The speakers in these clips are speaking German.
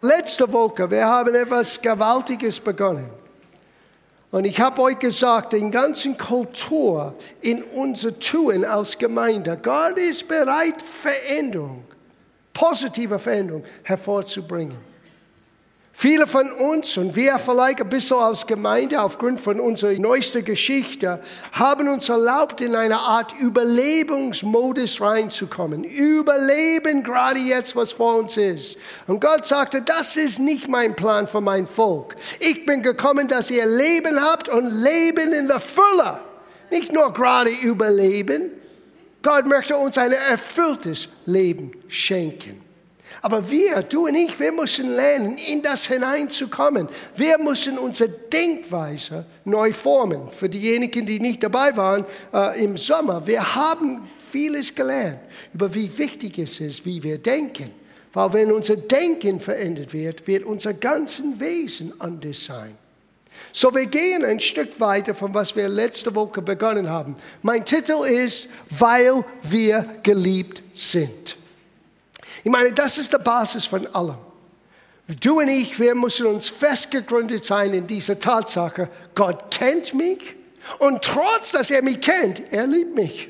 Letzte Woche, wir haben etwas Gewaltiges begonnen. Und ich habe euch gesagt, den ganzen Kultur in unser Tun als Gemeinde, Gott ist bereit, Veränderung, positive Veränderung hervorzubringen. Viele von uns und wir vielleicht ein bisschen als Gemeinde aufgrund von unserer neuesten Geschichte haben uns erlaubt, in eine Art Überlebensmodus reinzukommen. Überleben gerade jetzt, was vor uns ist. Und Gott sagte, das ist nicht mein Plan für mein Volk. Ich bin gekommen, dass ihr Leben habt und Leben in der Fülle. Nicht nur gerade überleben. Gott möchte uns ein erfülltes Leben schenken. Aber wir, du und ich, wir müssen lernen, in das hineinzukommen. Wir müssen unsere Denkweise neu formen. Für diejenigen, die nicht dabei waren im Sommer, wir haben vieles gelernt über wie wichtig es ist, wie wir denken. Weil wenn unser Denken verändert wird, wird unser ganzes Wesen anders sein. So, wir gehen ein Stück weiter von was wir letzte Woche begonnen haben. Mein Titel ist, weil wir geliebt sind. Ich meine, das ist die Basis von allem. Du und ich, wir müssen uns festgegründet sein in dieser Tatsache, Gott kennt mich und trotz, dass er mich kennt, er liebt mich.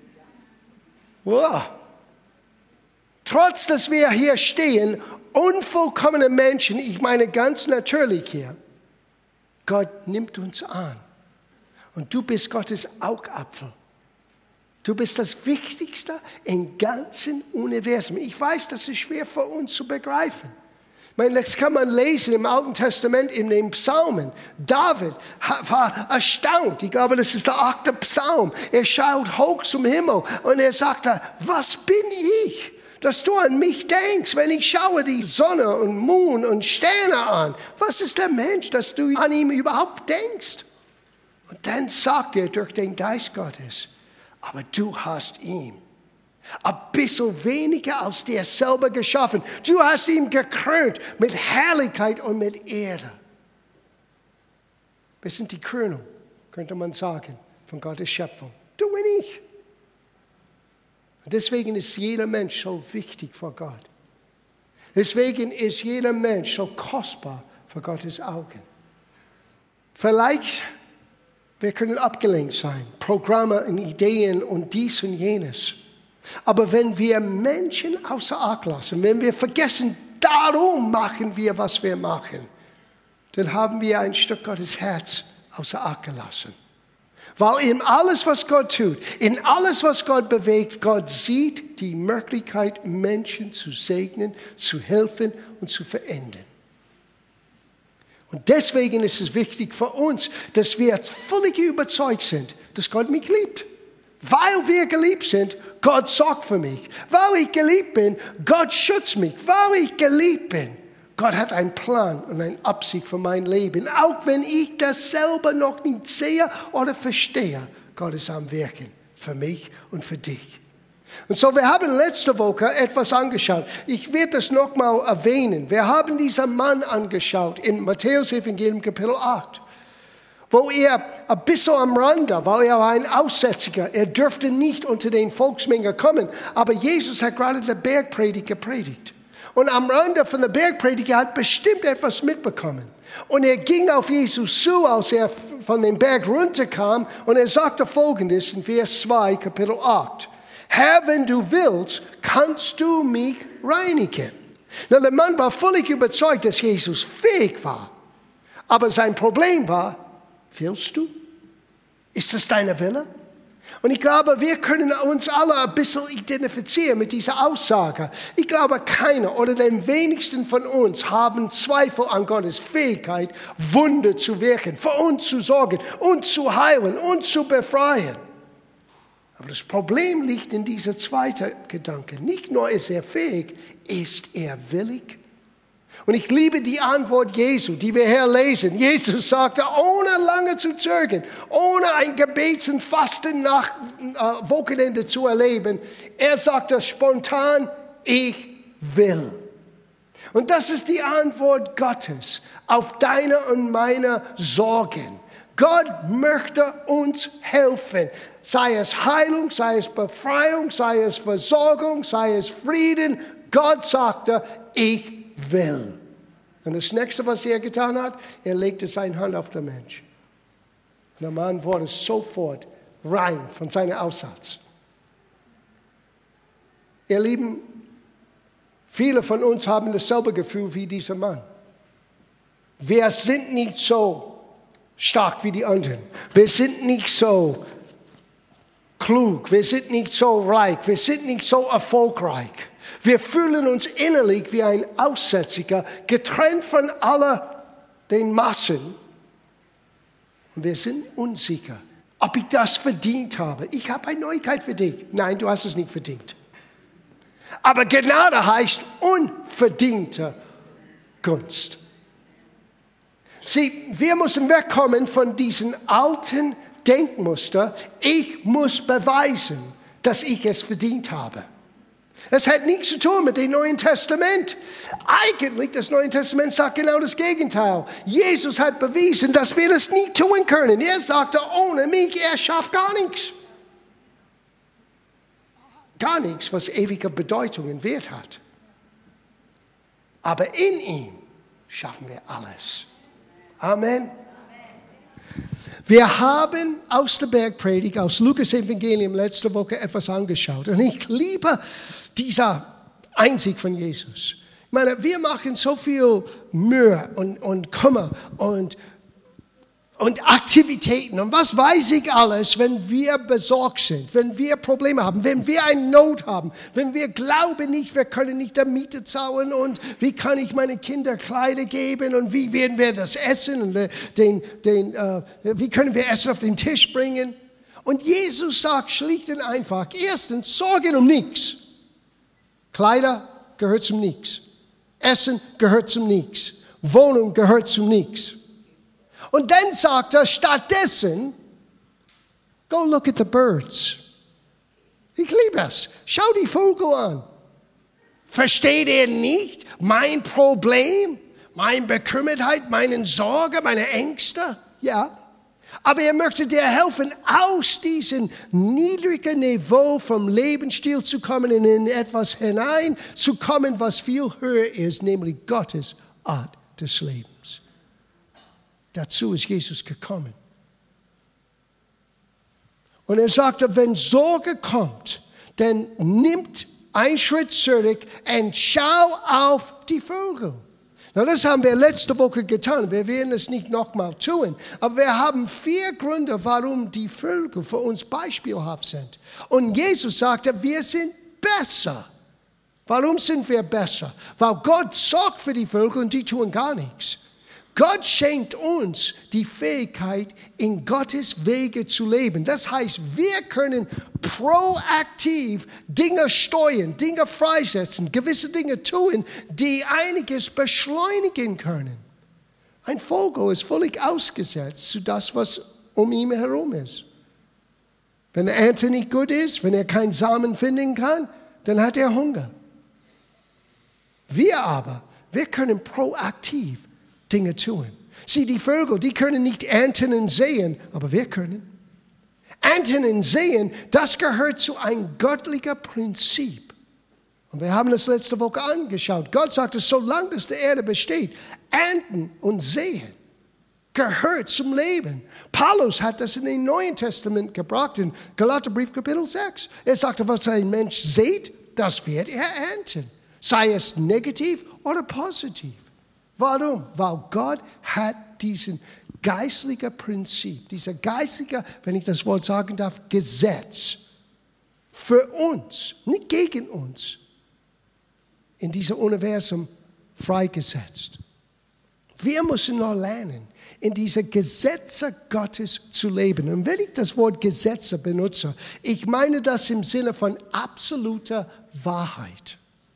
Wow. Trotz, dass wir hier stehen, unvollkommene Menschen, ich meine ganz natürlich hier, Gott nimmt uns an und du bist Gottes Augapfel. Du bist das Wichtigste im ganzen Universum. Ich weiß, das ist schwer für uns zu begreifen. Ich meine, das kann man lesen im Alten Testament in den Psalmen. David war erstaunt. Ich glaube, das ist der 8. Psalm. Er schaut hoch zum Himmel und er sagte, was bin ich, dass du an mich denkst, wenn ich schaue die Sonne und Mond und Sterne an? Was ist der Mensch, dass du an ihn überhaupt denkst? Und dann sagt er durch den Geist Gottes, aber du hast ihn ein bisschen weniger als dir selber geschaffen. Du hast ihn gekrönt mit Herrlichkeit und mit Ehre. Wir sind die Krönung, könnte man sagen, von Gottes Schöpfung. Du und ich. Und deswegen ist jeder Mensch so wichtig vor Gott. Deswegen ist jeder Mensch so kostbar vor Gottes Augen. Vielleicht wir können abgelenkt sein, Programme und Ideen und dies und jenes. Aber wenn wir Menschen außer Acht lassen, wenn wir vergessen, darum machen wir, was wir machen, dann haben wir ein Stück Gottes Herz außer Acht gelassen. Weil in alles, was Gott tut, in alles, was Gott bewegt, Gott sieht die Möglichkeit, Menschen zu segnen, zu helfen und zu verändern. Und deswegen ist es wichtig für uns, dass wir völlig überzeugt sind, dass Gott mich liebt. Weil wir geliebt sind, Gott sorgt für mich. Weil ich geliebt bin, Gott schützt mich. Weil ich geliebt bin, Gott hat einen Plan und eine Absicht für mein Leben. Auch wenn ich das selber noch nicht sehe oder verstehe, Gott ist am Wirken für mich und für dich. Und so, wir haben letzte Woche etwas angeschaut. Ich werde das nochmal erwähnen. Wir haben diesen Mann angeschaut in Matthäus Evangelium Kapitel 8, wo er ein bisschen am Rande, weil er war ein Aussätziger, er dürfte nicht unter den Volksmenge kommen, aber Jesus hat gerade die Bergpredigt gepredigt. Und am Rande von der Bergpredigt, er hat bestimmt etwas mitbekommen. Und er ging auf Jesus zu, als er von dem Berg runterkam, und er sagte Folgendes in Vers 2, Kapitel 8. Herr, wenn du willst, kannst du mich reinigen. Na, der Mann war völlig überzeugt, dass Jesus fähig war. Aber sein Problem war, willst du? Ist das deine Wille? Und ich glaube, wir können uns alle ein bisschen identifizieren mit dieser Aussage. Ich glaube, keiner oder den wenigsten von uns haben Zweifel an Gottes Fähigkeit, Wunder zu wirken, für uns zu sorgen, uns zu heilen, uns zu befreien. Aber das Problem liegt in dieser zweiten Gedanke. Nicht nur ist er fähig, ist er willig? Und ich liebe die Antwort Jesu, die wir hier lesen. Jesus sagte, ohne lange zu zögern, ohne ein Gebets- und Fasten nach Wochenende zu erleben. Er sagte spontan, ich will. Und das ist die Antwort Gottes auf deine und meine Sorgen. Gott möchte uns helfen. Sei es Heilung, sei es Befreiung, sei es Versorgung, sei es Frieden. Gott sagte, ich will. Und das Nächste, was er getan hat, er legte seine Hand auf den Mensch. Und der Mann wurde sofort rein von seinem Aussatz. Ihr Lieben, viele von uns haben dasselbe Gefühl wie dieser Mann. Wir sind nicht so stark wie die anderen. Wir sind nicht so klug. Wir sind nicht so reich. Wir sind nicht so erfolgreich. Wir fühlen uns innerlich wie ein Aussätziger, getrennt von aller den Massen. Und wir sind unsicher, ob ich das verdient habe. Ich habe eine Neuigkeit für dich. Nein, du hast es nicht verdient. Aber Gnade heißt unverdiente Gunst. Sieh, wir müssen wegkommen von diesem alten Denkmuster. Ich muss beweisen, dass ich es verdient habe. Es hat nichts zu tun mit dem Neuen Testament. Eigentlich, das Neue Testament sagt genau das Gegenteil. Jesus hat bewiesen, dass wir das nie tun können. Er sagte, ohne mich, er schafft gar nichts. Gar nichts, was ewige Bedeutung und Wert hat. Aber in ihm schaffen wir alles. Amen. Wir haben aus der Bergpredigt, aus Lukas Evangelium letzte Woche etwas angeschaut. Und ich liebe dieser Einsicht von Jesus. Ich meine, wir machen so viel Mühe und Kummer und Aktivitäten und was weiß ich alles, wenn wir besorgt sind, wenn wir Probleme haben, wenn wir eine Not haben, wenn wir glauben nicht, wir können nicht die Miete zahlen und wie kann ich meinen Kindern Kleider geben und wie werden wir das essen und wie können wir Essen auf den Tisch bringen. Und Jesus sagt schlicht und einfach, erstens, sorge um nichts. Kleider gehört zum Nichts. Essen gehört zum Nichts. Wohnung gehört zum Nichts. Und dann sagt er stattdessen, go look at the birds. Ich liebe es. Schau die Vögel an. Versteht ihr nicht mein Problem, meine Bekümmertheit, meine Sorge, meine Ängste? Ja. Aber er möchte dir helfen, aus diesem niedrigen Niveau vom Lebensstil zu kommen und in etwas hinein zu kommen, was viel höher ist, nämlich Gottes Art des Lebens. Dazu ist Jesus gekommen. Und er sagte, wenn Sorge kommt, dann nimmt einen Schritt zurück und schau auf die Vögel. Na, das haben wir letzte Woche getan. Wir werden es nicht nochmal tun. Aber wir haben 4 Gründe, warum die Vögel für uns beispielhaft sind. Und Jesus sagte, wir sind besser. Warum sind wir besser? Weil Gott sorgt für die Vögel und die tun gar nichts. Gott schenkt uns die Fähigkeit, in Gottes Wege zu leben. Das heißt, wir können proaktiv Dinge steuern, Dinge freisetzen, gewisse Dinge tun, die einiges beschleunigen können. Ein Vogel ist völlig ausgesetzt zu das, was um ihn herum ist. Wenn der Ernte nicht gut ist, wenn er keinen Samen finden kann, dann hat er Hunger. Wir aber, wir können proaktiv Dinge tun. Sieh, die Vögel, die können nicht ernten und säen, aber wir können. Ernten und säen, das gehört zu einem göttlichen Prinzip. Und wir haben das letzte Woche angeschaut. Gott sagte, solange es die Erde besteht, ernten und säen gehört zum Leben. Paulus hat das in dem Neuen Testament gebracht, in Galaterbrief Kapitel 6. Er sagte, was ein Mensch sät, das wird er ernten. Sei es negativ oder positiv. Warum? Weil Gott hat diesen geistlichen Prinzip, dieser geistliche, wenn ich das Wort sagen darf, Gesetz für uns, nicht gegen uns, in diesem Universum freigesetzt. Wir müssen noch lernen, in diese Gesetze Gottes zu leben. Und wenn ich das Wort Gesetze benutze, ich meine das im Sinne von absoluter Wahrheit.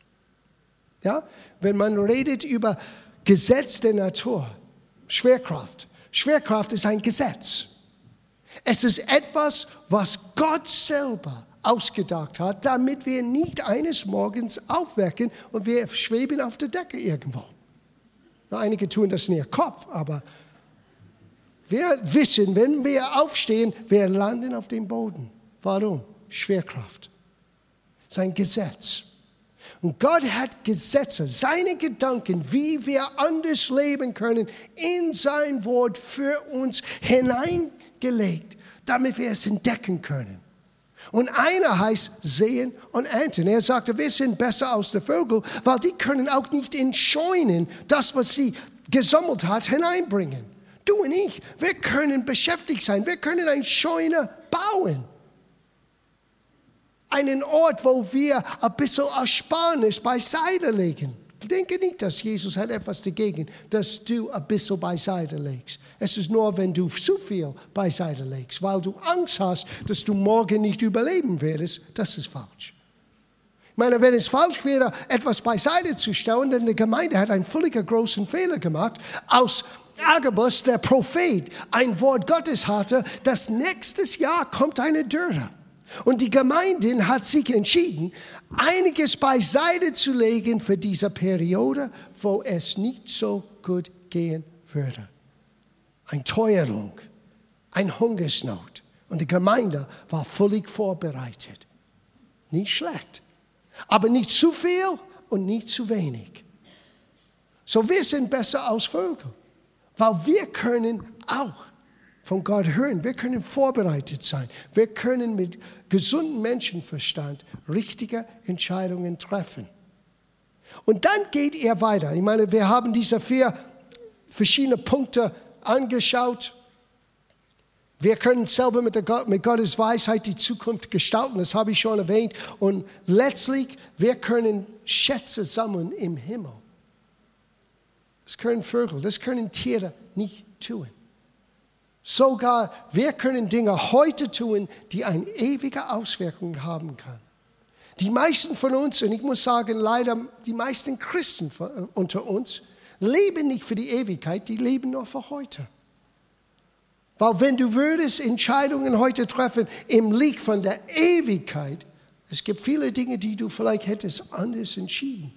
Ja? Wenn man redet über Gesetz der Natur, Schwerkraft. Schwerkraft ist ein Gesetz. Es ist etwas, was Gott selber ausgedacht hat, damit wir nicht eines Morgens aufwecken und wir schweben auf der Decke irgendwo. Na, einige tun das in ihrem Kopf, aber wir wissen, wenn wir aufstehen, wir landen auf dem Boden. Warum? Schwerkraft. Es ist ein Gesetz. Und Gott hat Gesetze, seine Gedanken, wie wir anders leben können, in sein Wort für uns hineingelegt, damit wir es entdecken können. Und einer heißt sehen und ernten. Er sagte, wir sind besser als die Vögel, weil die können auch nicht in Scheunen das, was sie gesammelt hat, hineinbringen. Du und ich, wir können beschäftigt sein. Wir können eine Scheune bauen. Einen Ort, wo wir ein bisschen Ersparnis beiseite legen. Ich denke nicht, dass Jesus hat etwas dagegen, dass du ein bisschen beiseite legst. Es ist nur, wenn du zu viel beiseite legst, weil du Angst hast, dass du morgen nicht überleben wirst. Das ist falsch. Ich meine, wenn es falsch wäre, etwas beiseite zu stellen, denn die Gemeinde hat einen völlig großen Fehler gemacht, aus Agabus, der Prophet, ein Wort Gottes hatte, dass nächstes Jahr kommt eine Dürre. Und die Gemeinde hat sich entschieden, einiges beiseite zu legen für diese Periode, wo es nicht so gut gehen würde. Eine Teuerung, eine Hungersnot. Und die Gemeinde war völlig vorbereitet. Nicht schlecht, aber nicht zu viel und nicht zu wenig. So wir sind besser als Vögel, weil wir können auch von Gott hören. Wir können vorbereitet sein. Wir können mit gesundem Menschenverstand richtige Entscheidungen treffen. Und dann geht er weiter. Ich meine, wir haben diese 4 verschiedene Punkte angeschaut. Wir können selber mit Gottes Weisheit die Zukunft gestalten. Das habe ich schon erwähnt. Und letztlich, wir können Schätze sammeln im Himmel. Das können Vögel, das können Tiere nicht tun. Sogar wir können Dinge heute tun, die eine ewige Auswirkung haben können. Die meisten von uns, und ich muss sagen, leider die meisten Christen unter uns, leben nicht für die Ewigkeit, die leben nur für heute. Weil wenn du würdest Entscheidungen heute treffen im Licht von der Ewigkeit, es gibt viele Dinge, die du vielleicht hättest anders entschieden.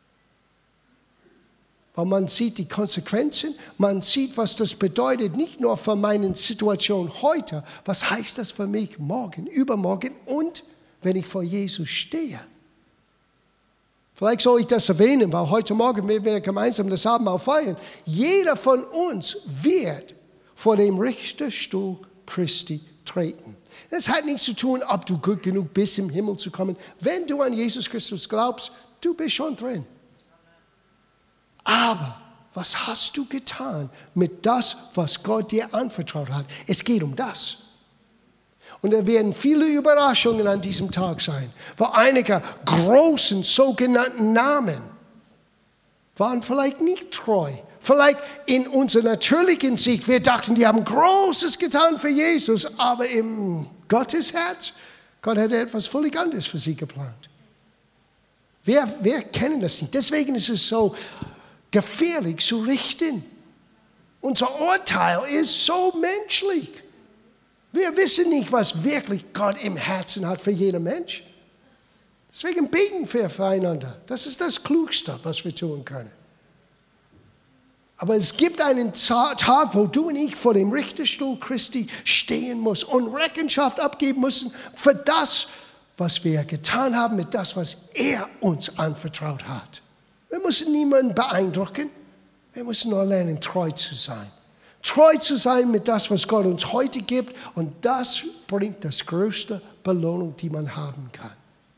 Weil man sieht die Konsequenzen, man sieht, was das bedeutet, nicht nur für meine Situation heute, was heißt das für mich morgen, übermorgen und wenn ich vor Jesus stehe. Vielleicht soll ich das erwähnen, weil heute Morgen werden wir gemeinsam das Abendmahl feiern. Jeder von uns wird vor dem Richterstuhl Christi treten. Das hat nichts zu tun, ob du gut genug bist, im Himmel zu kommen. Wenn du an Jesus Christus glaubst, du bist schon drin. Aber was hast du getan mit das, was Gott dir anvertraut hat? Es geht um das. Und da werden viele Überraschungen an diesem Tag sein. Weil einige großen sogenannten Namen waren vielleicht nicht treu. Vielleicht in unserer natürlichen Sicht, wir dachten, die haben Großes getan für Jesus, aber im Gottes Herz, Gott hatte etwas völlig anderes für sie geplant. Wir kennen das nicht. Deswegen ist es so gefährlich zu richten. Unser Urteil ist so menschlich. Wir wissen nicht, was wirklich Gott im Herzen hat für jeden Mensch. Deswegen beten wir füreinander. Das ist das Klugste, was wir tun können. Aber es gibt einen Tag, wo du und ich vor dem Richterstuhl Christi stehen müssen und Rechenschaft abgeben müssen für das, was wir getan haben, mit das, was er uns anvertraut hat. Wir müssen niemanden beeindrucken. Wir müssen nur lernen, treu zu sein. Treu zu sein mit das, was Gott uns heute gibt. Und das bringt das größte Belohnung, die man haben kann.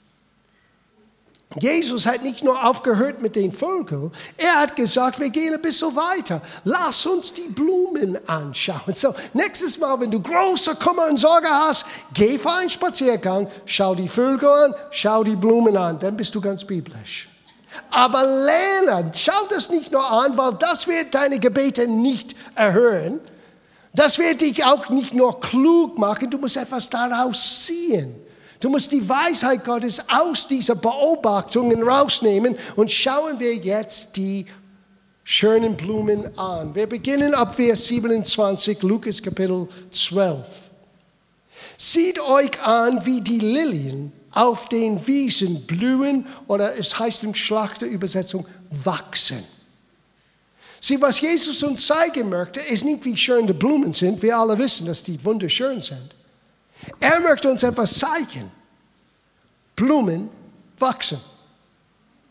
Jesus hat nicht nur aufgehört mit den Vögeln. Er hat gesagt, wir gehen ein bisschen weiter. Lass uns die Blumen anschauen. So, nächstes Mal, wenn du große Kummer und Sorge hast, geh für einen Spaziergang, schau die Vögel an, schau die Blumen an. Dann bist du ganz biblisch. Aber lerne, schau das nicht nur an, weil das wird deine Gebete nicht erhöhen. Das wird dich auch nicht nur klug machen, du musst etwas daraus ziehen. Du musst die Weisheit Gottes aus diesen Beobachtungen rausnehmen und schauen wir jetzt die schönen Blumen an. Wir beginnen ab Vers 27, Lukas Kapitel 12. Seht euch an, wie die Lilien auf den Wiesen blühen, oder es heißt in Schlachterübersetzung, wachsen. Sieh, was Jesus uns zeigen möchte, ist nicht, wie schön die Blumen sind. Wir alle wissen, dass die wunderschön sind. Er möchte uns etwas zeigen. Blumen wachsen.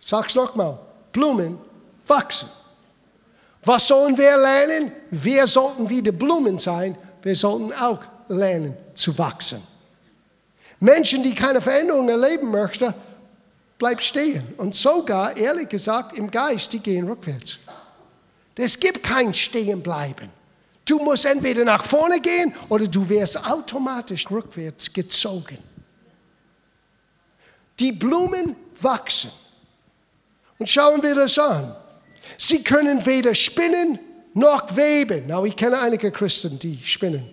Sag's nochmal. Blumen wachsen. Was sollen wir lernen? Wir sollten wie die Blumen sein. Wir sollten auch lernen zu wachsen. Menschen, die keine Veränderung erleben möchten, bleiben stehen. Und sogar, ehrlich gesagt, im Geist, die gehen rückwärts. Es gibt kein Stehenbleiben. Du musst entweder nach vorne gehen oder du wirst automatisch rückwärts gezogen. Die Blumen wachsen. Und schauen wir das an. Sie können weder spinnen noch weben. Na, ich kenne einige Christen, die spinnen.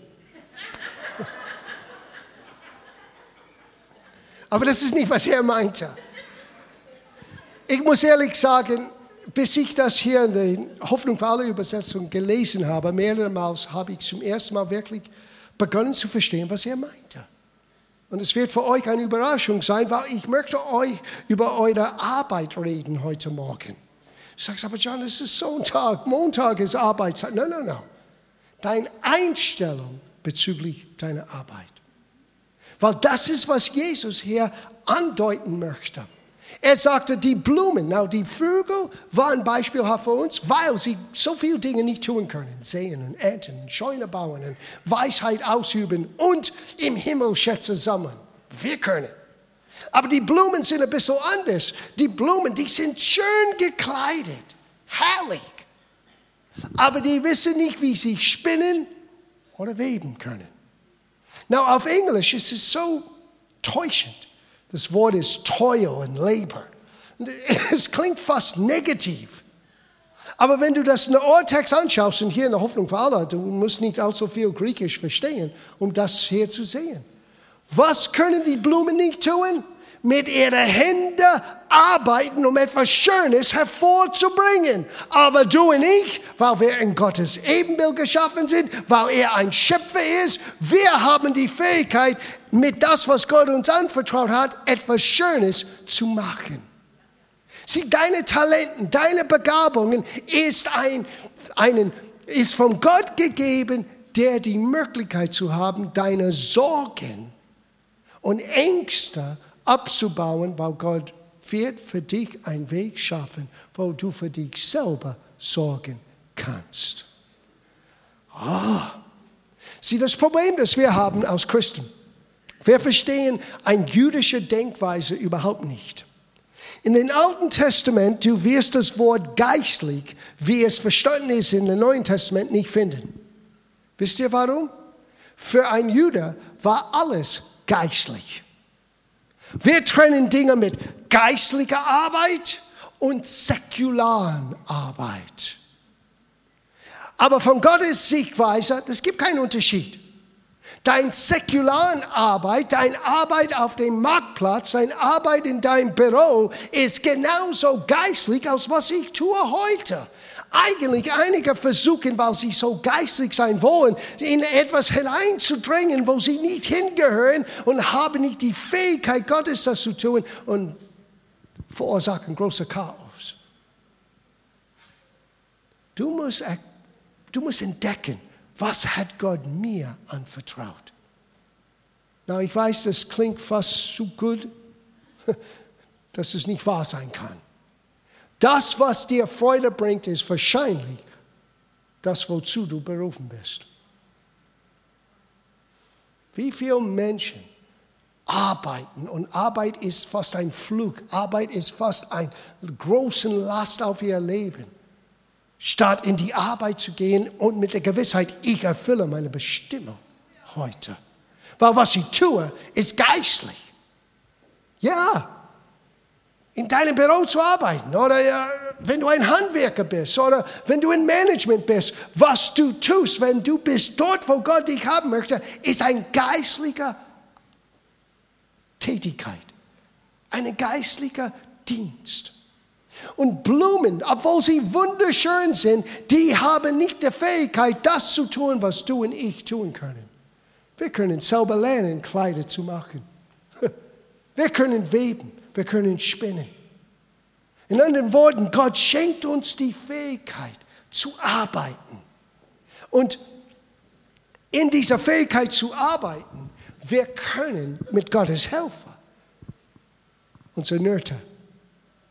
Aber das ist nicht, was er meinte. Ich muss ehrlich sagen, bis ich das hier in der Hoffnung für alle Übersetzung gelesen habe, mehrmals habe ich zum ersten Mal wirklich begonnen zu verstehen, was er meinte. Und es wird für euch eine Überraschung sein, weil ich möchte euch über eure Arbeit reden heute Morgen. Du sagst, aber John, es ist Sonntag, Montag ist Arbeitszeit. Nein. Deine Einstellung bezüglich deiner Arbeit. Weil das ist, was Jesus hier andeuten möchte. Er sagte, die Blumen, die Vögel waren beispielhaft für uns, weil sie so viele Dinge nicht tun können. Säen und ernten, Scheune bauen und Weisheit ausüben und im Himmel Schätze sammeln. Wir können. Aber die Blumen sind ein bisschen anders. Die Blumen, die sind schön gekleidet, herrlich. Aber die wissen nicht, wie sie spinnen oder weben können. Auf Englisch ist es so täuschend. Das Wort ist Toil und Labor. Es klingt fast negativ. Aber wenn du das in der Urtext anschaust, und hier in der Hoffnung für alle, du musst nicht auch so viel Griechisch verstehen, um das hier zu sehen. Was können die Blumen nicht tun? Mit ihren Händen arbeiten, um etwas Schönes hervorzubringen. Aber du und ich, weil wir in Gottes Ebenbild geschaffen sind, weil er ein Schöpfer ist, wir haben die Fähigkeit, mit das, was Gott uns anvertraut hat, etwas Schönes zu machen. Sieh, deine Talenten, deine Begabungen ist von Gott gegeben, der die Möglichkeit zu haben, deine Sorgen und Ängste abzubauen, weil Gott wird für dich einen Weg schaffen, wo du für dich selber sorgen kannst. Sieh, das Problem, das wir haben als Christen, wir verstehen eine jüdische Denkweise überhaupt nicht. In dem Alten Testament, du wirst das Wort geistlich, wie es verstanden ist in dem Neuen Testament, nicht finden. Wisst ihr warum? Für einen Jude war alles geistlich. Wir trennen Dinge mit geistlicher Arbeit und säkularen Arbeit. Aber von Gottes Sichtweise, es gibt keinen Unterschied. Deine säkularen Arbeit, deine Arbeit auf dem Marktplatz, deine Arbeit in deinem Büro ist genauso geistlich, als was ich tue heute. Eigentlich einige versuchen, weil sie so geistlich sein wollen, in etwas hineinzudrängen, wo sie nicht hingehören und haben nicht die Fähigkeit, Gottes das zu tun und verursachen große Chaos. Du musst entdecken, was hat Gott mir anvertraut. Ich weiß, das klingt fast zu gut, dass es nicht wahr sein kann. Das, was dir Freude bringt, ist wahrscheinlich das, wozu du berufen bist. Wie viele Menschen arbeiten und Arbeit ist fast ein Fluch, Arbeit ist fast eine große Last auf ihr Leben, statt in die Arbeit zu gehen und mit der Gewissheit, ich erfülle meine Bestimmung heute. Weil was ich tue, ist geistlich. Ja. In deinem Büro zu arbeiten oder wenn du ein Handwerker bist oder wenn du im Management bist, was du tust, wenn du bist dort, wo Gott dich haben möchte, ist eine geistliche Tätigkeit, ein geistlicher Dienst. Und Blumen, obwohl sie wunderschön sind, die haben nicht die Fähigkeit, das zu tun, was du und ich tun können. Wir können selber lernen, Kleider zu machen. Wir können weben. Wir können spinnen. In anderen Worten, Gott schenkt uns die Fähigkeit zu arbeiten. Und in dieser Fähigkeit zu arbeiten, wir können mit Gottes Hilfe unsere Nöte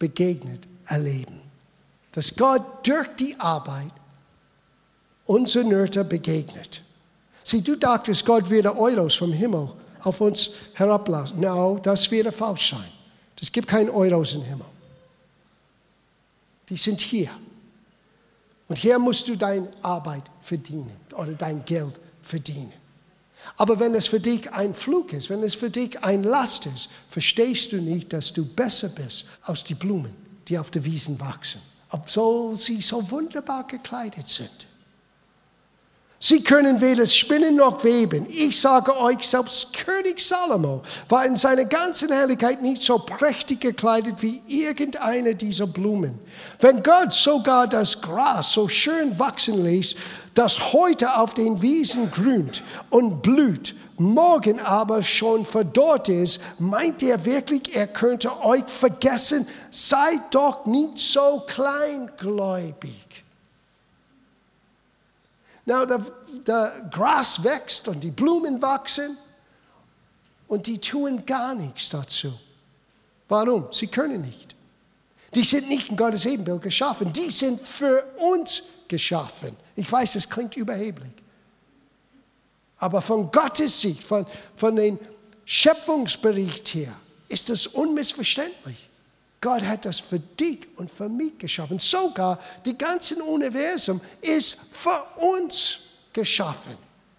begegnet erleben. Dass Gott durch die Arbeit unsere Nöte begegnet. Sieh, du dachtest, Gott würde Euros vom Himmel auf uns herablassen. No, das würde falsch sein. Es gibt keine Euros im Himmel. Die sind hier. Und hier musst du deine Arbeit verdienen oder dein Geld verdienen. Aber wenn es für dich ein Flug ist, wenn es für dich ein Last ist, verstehst du nicht, dass du besser bist als die Blumen, die auf der Wiesen wachsen, obwohl sie so wunderbar gekleidet sind. Sie können weder spinnen noch weben. Ich sage euch, selbst König Salomo war in seiner ganzen Herrlichkeit nicht so prächtig gekleidet wie irgendeine dieser Blumen. Wenn Gott sogar das Gras so schön wachsen ließ, das heute auf den Wiesen grünt und blüht, morgen aber schon verdorrt ist, meint er wirklich, er könnte euch vergessen? Seid doch nicht so kleingläubig. Na, das Gras wächst und die Blumen wachsen und die tun gar nichts dazu. Warum? Sie können nicht. Die sind nicht in Gottes Ebenbild geschaffen. Die sind für uns geschaffen. Ich weiß, es klingt überheblich. Aber von Gottes Sicht, von dem Schöpfungsbericht her, ist das unmissverständlich. Gott hat das für dich und für mich geschaffen. Sogar das ganze Universum ist für uns geschaffen.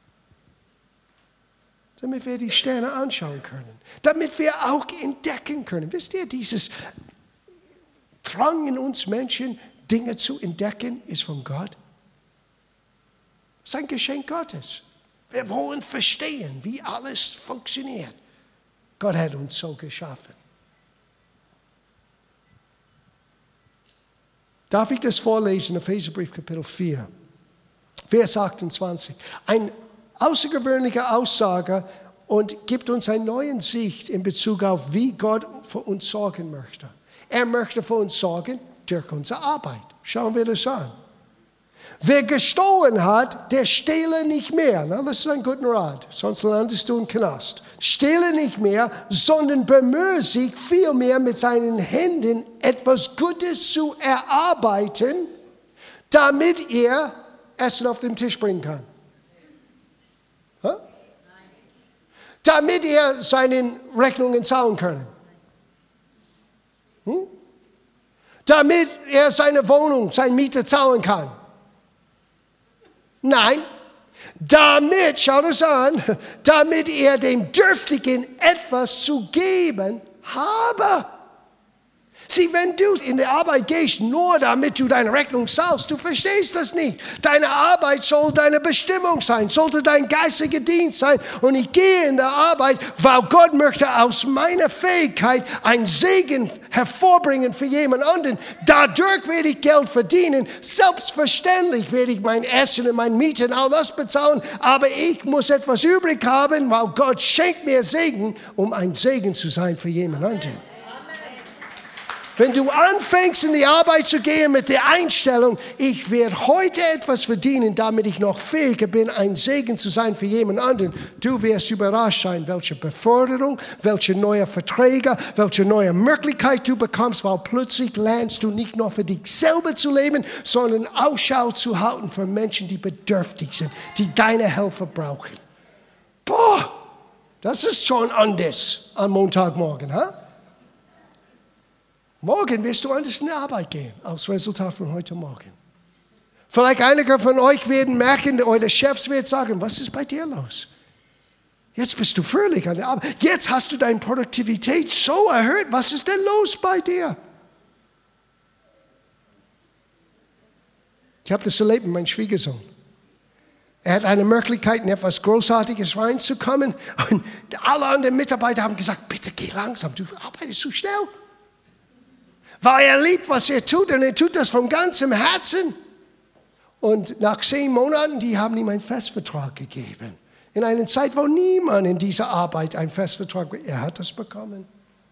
Damit wir die Sterne anschauen können. Damit wir auch entdecken können. Wisst ihr, dieses Drang in uns Menschen, Dinge zu entdecken, ist von Gott. Das ist ein Geschenk Gottes. Wir wollen verstehen, wie alles funktioniert. Gott hat uns so geschaffen. Darf ich das vorlesen, Epheserbrief Kapitel 4, Vers 28. Eine außergewöhnliche Aussage und gibt uns eine neue Sicht in Bezug auf, wie Gott für uns sorgen möchte. Er möchte für uns sorgen durch unsere Arbeit. Schauen wir das an. Wer gestohlen hat, der stehle nicht mehr. Na, das ist ein guter Rat, sonst landest du im Knast. Stehle nicht mehr, sondern bemühe sich vielmehr mit seinen Händen etwas Gutes zu erarbeiten, damit er Essen auf den Tisch bringen kann. Huh? Damit er seine Rechnungen zahlen kann. Damit er seine Wohnung, seine Miete zahlen kann. Nein, damit, schau das an, damit er dem Dürftigen etwas zu geben habe. Sieh, wenn du in die Arbeit gehst, nur damit du deine Rechnung zahlst, du verstehst das nicht. Deine Arbeit soll deine Bestimmung sein, sollte dein geistiger Dienst sein. Und ich gehe in der Arbeit, weil Gott möchte aus meiner Fähigkeit einen Segen hervorbringen für jemand anderen. Dadurch werde ich Geld verdienen. Selbstverständlich werde ich mein Essen und mein Miete und all das bezahlen. Aber ich muss etwas übrig haben, weil Gott schenkt mir Segen, um ein Segen zu sein für jemand anderen. Wenn du anfängst, in die Arbeit zu gehen mit der Einstellung, ich werde heute etwas verdienen, damit ich noch fähiger bin, ein Segen zu sein für jemand anderen, du wirst überrascht sein, welche Beförderung, welche neue Verträge, welche neue Möglichkeit du bekommst, weil plötzlich lernst du nicht nur für dich selber zu leben, sondern Ausschau zu halten für Menschen, die bedürftig sind, die deine Hilfe brauchen. Boah, das ist schon anders am Montagmorgen, ha? Morgen wirst du anders in die Arbeit gehen, als Resultat von heute Morgen. Vielleicht einige von euch werden merken, eure Chefs werden sagen, was ist bei dir los? Jetzt bist du fröhlich an der Arbeit. Jetzt hast du deine Produktivität so erhöht. Was ist denn los bei dir? Ich habe das erlebt mit meinem Schwiegersohn. Er hat eine Möglichkeit, in etwas Großartiges reinzukommen. Und alle anderen Mitarbeiter haben gesagt, bitte geh langsam, du arbeitest zu schnell. Weil er liebt, was er tut und er tut das von ganzem Herzen. Und nach 10 Monaten, die haben ihm einen Festvertrag gegeben. In einer Zeit, wo niemand in dieser Arbeit einen Festvertrag, er hat das bekommen.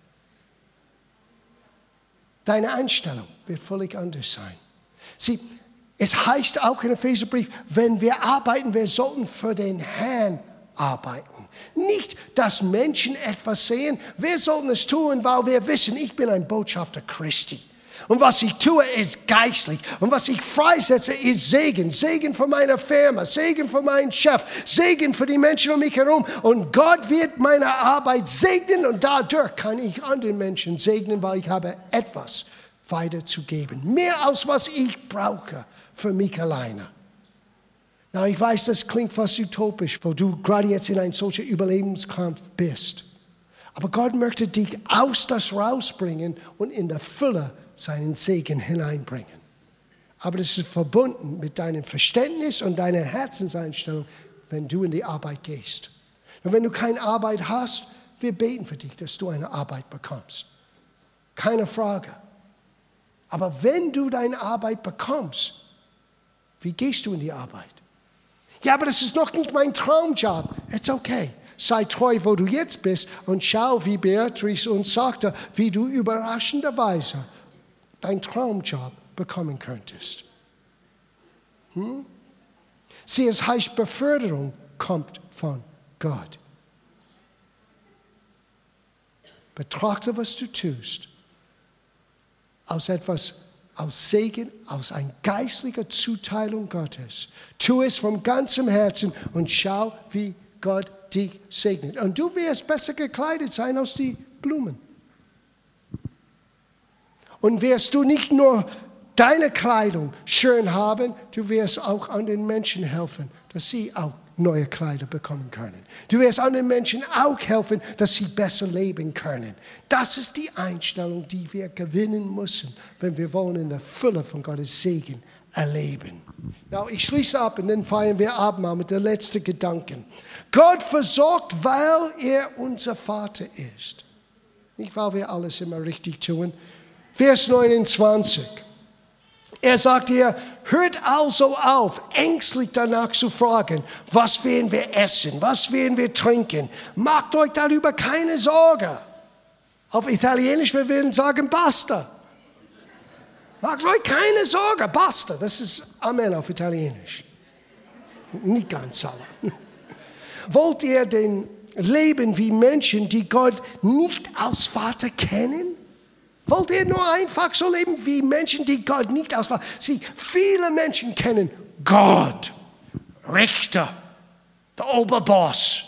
Deine Einstellung wird völlig anders sein. Sieh, es heißt auch in Epheserbrief, wenn wir arbeiten, wir sollten für den Herrn arbeiten. Nicht, dass Menschen etwas sehen. Wir sollten es tun, weil wir wissen, ich bin ein Botschafter Christi. Und was ich tue, ist geistlich. Und was ich freisetze, ist Segen. Segen für meine Firma, Segen für meinen Chef, Segen für die Menschen um mich herum. Und Gott wird meine Arbeit segnen und dadurch kann ich anderen Menschen segnen, weil ich habe etwas weiterzugeben. Mehr als was ich brauche für mich alleine. Na, ich weiß, das klingt fast utopisch, wo du gerade jetzt in einem solchen Überlebenskampf bist. Aber Gott möchte dich aus das rausbringen und in der Fülle seinen Segen hineinbringen. Aber das ist verbunden mit deinem Verständnis und deiner Herzenseinstellung, wenn du in die Arbeit gehst. Und wenn du keine Arbeit hast, wir beten für dich, dass du eine Arbeit bekommst. Keine Frage. Aber wenn du deine Arbeit bekommst, wie gehst du in die Arbeit? Ja, aber das ist noch nicht mein Traumjob. It's okay. Sei treu, wo du jetzt bist und schau, wie Beatrice uns sagte, wie du überraschenderweise deinen Traumjob bekommen könntest. Sieh, es heißt, Beförderung kommt von Gott. Betrachte, was du tust, aus etwas, aus Segen, aus einer geistlichen Zuteilung Gottes. Tu es von ganzem Herzen und schau, wie Gott dich segnet. Und du wirst besser gekleidet sein als die Blumen. Und wirst du nicht nur deine Kleidung schön haben, du wirst auch anderen Menschen helfen, dass sie auch neue Kleider bekommen können. Du wirst anderen Menschen auch helfen, dass sie besser leben können. Das ist die Einstellung, die wir gewinnen müssen, wenn wir wollen in der Fülle von Gottes Segen erleben. Now, ich schließe ab und dann feiern wir Abendmahl mit dem letzten Gedanken. Gott versorgt, weil er unser Vater ist. Nicht, weil wir alles immer richtig tun. Vers 29. Er sagt hier, hört also auf, ängstlich danach zu fragen, was werden wir essen, was werden wir trinken. Macht euch darüber keine Sorge. Auf Italienisch, wir würden sagen, basta. Macht euch keine Sorge, basta. Das ist Amen auf Italienisch. Nicht ganz aber. Wollt ihr denn leben wie Menschen, die Gott nicht als Vater kennen? Wollt ihr nur einfach so leben wie Menschen, die Gott nicht als Vater kennen? Sieh, viele Menschen kennen Gott, Richter, der Oberboss.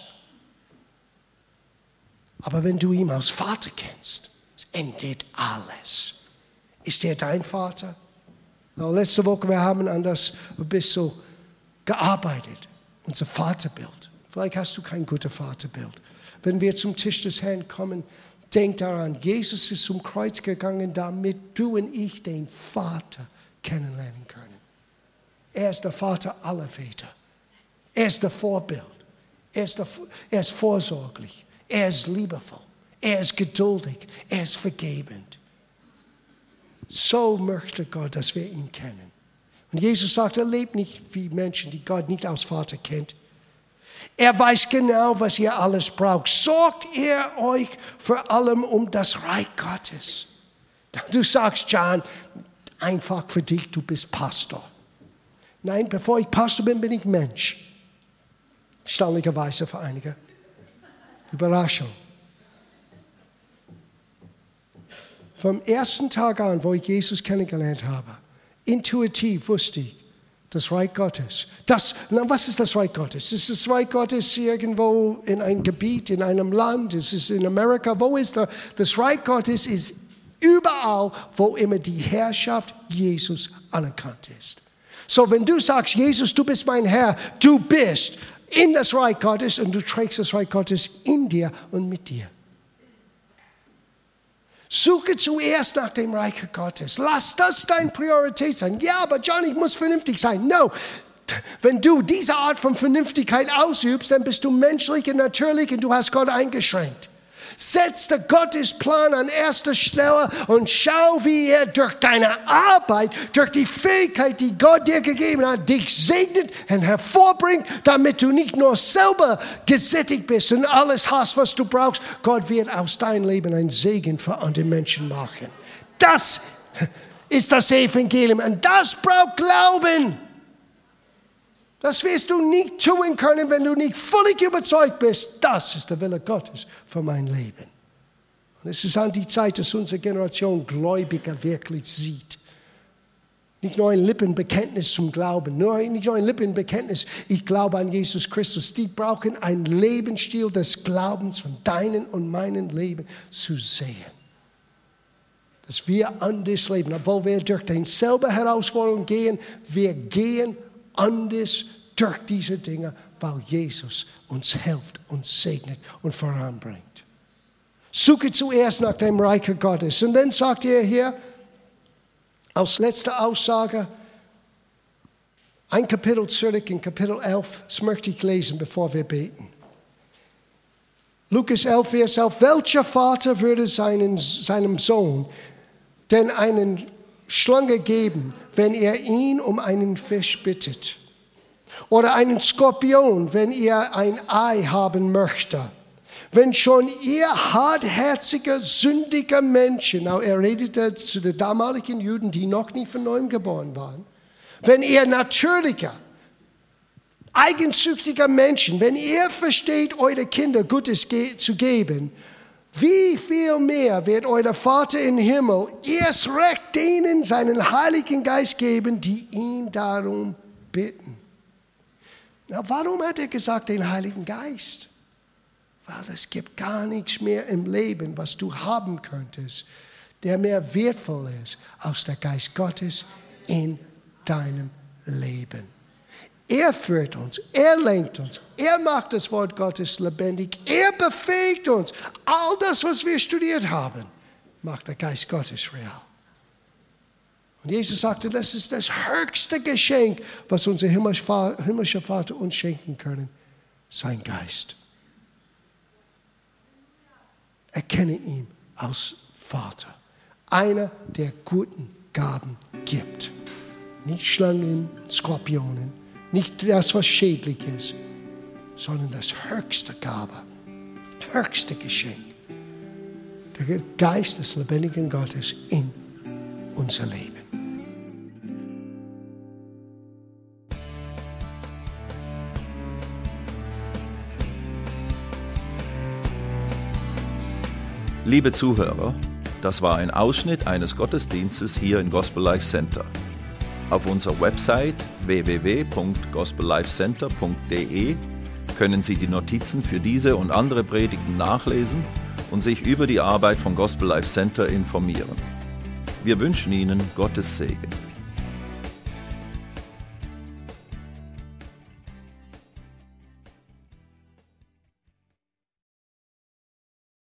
Aber wenn du ihn als Vater kennst, endet alles. Ist er dein Vater? Letzte Woche, wir haben an das ein bisschen gearbeitet. Unser Vaterbild. Vielleicht hast du kein gutes Vaterbild. Wenn wir zum Tisch des Herrn kommen, denk daran, Jesus ist zum Kreuz gegangen, damit du und ich den Vater kennenlernen können. Er ist der Vater aller Väter. Er ist der Vorbild. Er ist vorsorglich. Er ist liebevoll. Er ist geduldig. Er ist vergebend. So möchte Gott, dass wir ihn kennen. Und Jesus sagt, er lebt nicht wie Menschen, die Gott nicht als Vater kennt. Er weiß genau, was ihr alles braucht. Sorgt ihr euch vor allem um das Reich Gottes. Du sagst, John, einfach für dich, du bist Pastor. Nein, bevor ich Pastor bin, bin ich Mensch. Erstaunlicherweise für einige. Überraschung. Vom ersten Tag an, wo ich Jesus kennengelernt habe, intuitiv wusste ich, das Reich Gottes. Was ist das Reich Gottes? Ist das Reich Gottes irgendwo in einem Gebiet, in einem Land? Ist es in Amerika? Wo ist das Reich Gottes? Ist überall, wo immer die Herrschaft Jesus anerkannt ist. So, wenn du sagst, Jesus, du bist mein Herr, du bist in das Reich Gottes und du trägst das Reich Gottes in dir und mit dir. Suche zuerst nach dem Reich Gottes. Lass das deine Priorität sein. Ja, aber John, ich muss vernünftig sein. No. Wenn du diese Art von Vernünftigkeit ausübst, dann bist du menschlich und natürlich und du hast Gott eingeschränkt. Setz den Gottesplan an erster Stelle und schau, wie er durch deine Arbeit, durch die Fähigkeit, die Gott dir gegeben hat, dich segnet und hervorbringt, damit du nicht nur selber gesättigt bist und alles hast, was du brauchst. Gott wird aus deinem Leben ein Segen für andere Menschen machen. Das ist das Evangelium und das braucht Glauben. Das wirst du nicht tun können, wenn du nicht völlig überzeugt bist, das ist der Wille Gottes für mein Leben. Und es ist an die Zeit, dass unsere Generation Gläubiger wirklich sieht. Nicht nur ein Lippenbekenntnis zum Glauben, nicht nur ein Lippenbekenntnis, ich glaube an Jesus Christus. Die brauchen einen Lebensstil des Glaubens von deinem und meinem Leben zu sehen. Dass wir anders leben, obwohl wir durch dieselbe Herausforderung gehen, wir gehen anders durch diese Dinge, weil Jesus uns hilft, uns segnet und voranbringt. Suche zuerst nach dem Reich Gottes. Und dann sagt er hier, als letzte Aussage, ein Kapitel zurück in Kapitel 11, das möchte ich lesen, bevor wir beten. Lukas 11, Vers 11, welcher Vater würde seinem Sohn denn einen Schlange geben, wenn er ihn um einen Fisch bittet? Oder einen Skorpion, wenn er ein Ei haben möchte? Wenn schon ihr hartherziger, sündiger Menschen, er redete zu den damaligen Juden, die noch nicht von neuem geboren waren, wenn ihr natürlicher, eigensüchtiger Menschen, wenn ihr versteht, eure Kinder Gutes zu geben, wie viel mehr wird euer Vater im Himmel erst recht denen seinen Heiligen Geist geben, die ihn darum bitten? Na, warum hat er gesagt, den Heiligen Geist? Weil es gibt gar nichts mehr im Leben, was du haben könntest, der mehr wertvoll ist als der Geist Gottes in deinem Leben. Er führt uns, er lenkt uns, er macht das Wort Gottes lebendig, er befähigt uns. All das, was wir studiert haben, macht der Geist Gottes real. Und Jesus sagte, das ist das höchste Geschenk, was unser himmlischer Vater uns schenken kann, sein Geist. Erkenne ihn als Vater. Einer, der guten Gaben gibt. Nicht Schlangen, Skorpionen, nicht das, was schädlich ist, sondern das höchste Gabe, höchste Geschenk. Der Geist des lebendigen Gottes in unser Leben. Liebe Zuhörer, das war ein Ausschnitt eines Gottesdienstes hier im Gospel Life Center. Auf unserer Website www.gospellifecenter.de können Sie die Notizen für diese und andere Predigten nachlesen und sich über die Arbeit von Gospel Life Center informieren. Wir wünschen Ihnen Gottes Segen.